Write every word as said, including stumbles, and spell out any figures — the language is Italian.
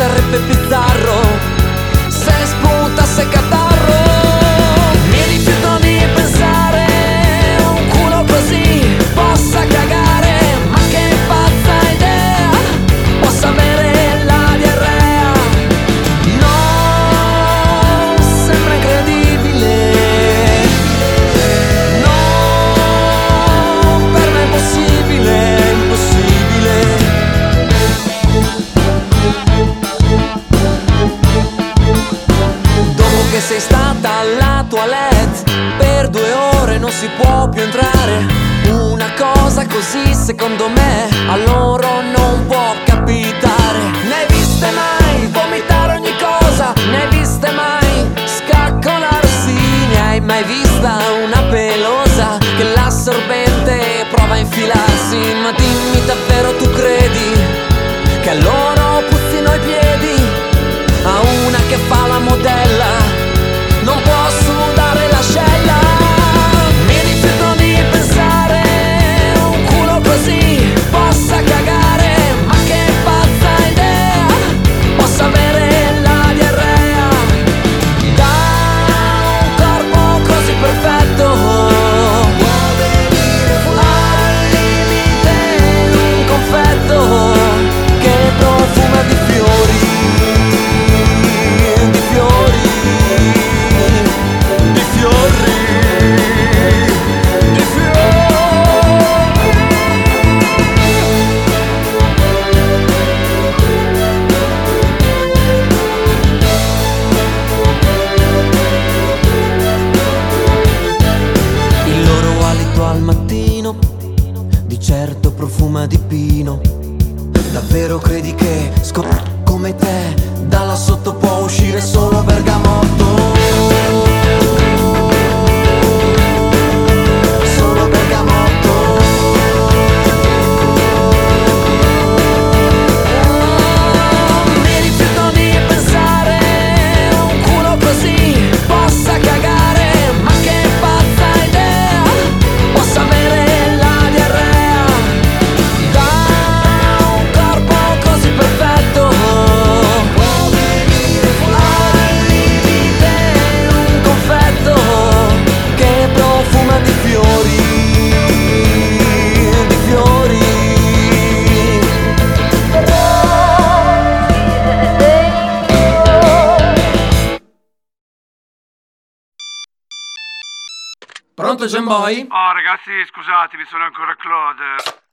sarebbe bizzarro se sputasse catarro. Mi rifiuto di pensare un culo così possa cagare, ma che pazza idea possa avere la diarrea. No, sembra incredibile. No, per me è impossibile, impossibile. Dopo che sei stata alla toilette per due ore non si può più entrare. Una cosa così secondo me a loro non può capitare. Ne hai viste mai vomitare ogni cosa? Ne hai viste mai scaccolarsi? Ne hai mai vista una pelosa che l'assorbente prova a infilarsi? Ma dimmi davvero, tu credi che a loro puzzino i piedi? A una che fa la modella non può sudare l'ascella. Mi rifiuto di pensare un culo così possa cagare, ma che pazza idea possa avere la diarrea. Da un corpo così perfetto può venire al limite un confetto che profuma di fiori. Al mattino di certo profuma di pino. Davvero credi che scop- come te dalla sotto può uscire solo bergamotto? Solo bergamotto. Mi rifiuto di pensare un culo così possa cagare, ma che pazza idea possa avere la diarrea. Da un corpo così perfetto può venire al limite un confetto che profuma di fiori, di fiori. Pronto, Gemboy? Oh ragazzi, scusatemi, sono ancora Claude.